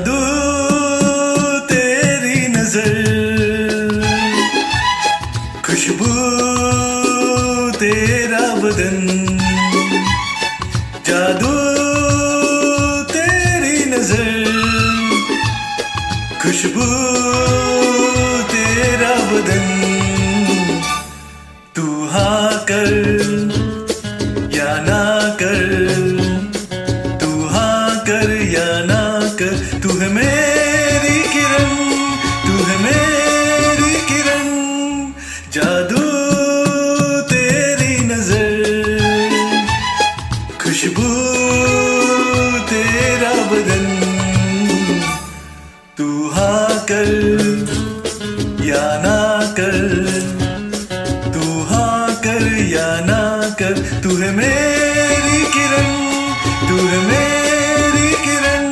जादू तेरी नजर, खुशबू तेरा बदन, जादू तेरी नजर, खुशबू तेरा बदन। तू हाँ कर या ना कर, तू हाँ कर या ना कर, तू है मेरी किरण, तू है मेरी किरण। जादू तेरी नजर, खुशबू तेरा बदन। तू हाँ कर या ना कर, तू हाँ कर या ना कर, तू है मेरी किरण, तू है मेरी किरण।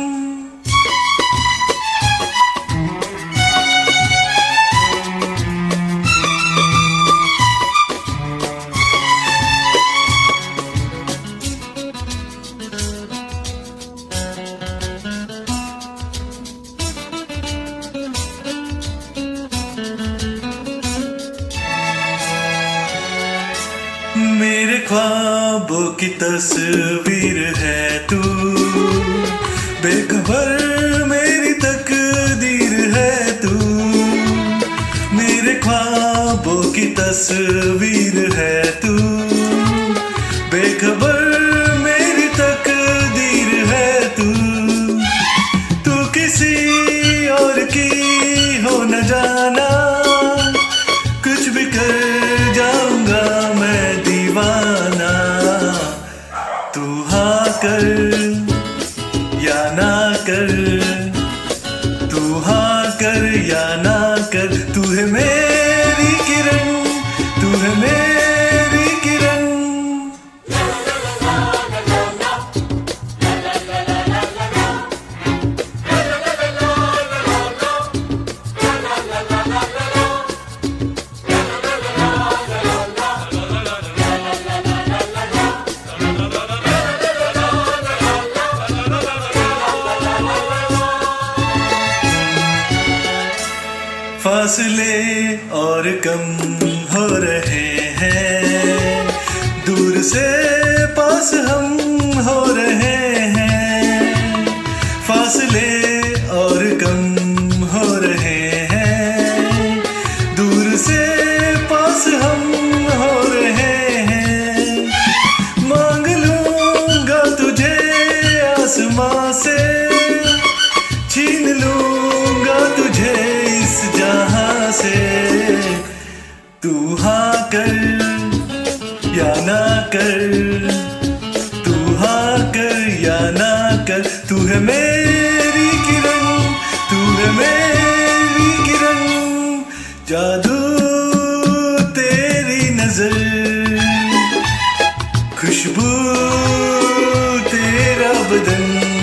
मेरे ख्वाबों की तस्वीर है तू, बेखबर मेरी तकदीर है तू। मेरे ख्वाबों की तस्वीर है तू, बेखबर मेरी तकदीर है तू। तू किसी और की हो न जाना, कुछ भी कर जाऊंगा मैं दीवाना। तू हाँ कर या ना कर, तू हाँ कर या ना कर, तू है मेरी किरण, तू है मेरी किरण। फासले और कम हो रहे हैं, दूर से पास हम हो रहे हैं। फासले और कम हो रहे हैं, दूर से पास हम हो रहे हैं। मांग लूंगा तुझे आसमां से, छीन लूंगा तुझे इस जहां से। तू हाँ कर या ना कर, तू हाँ कर या ना कर, तू है मेरी किरण, तू है मेरी किरण। जादू तेरी नजर, खुशबू तेरा बदन।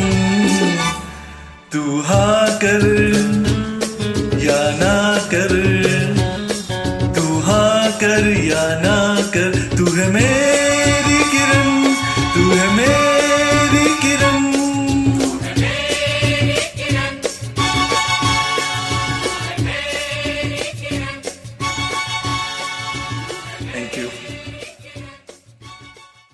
तू हाँ कर या ना कर, तू हाँ कर या ना कर, तू है मेरी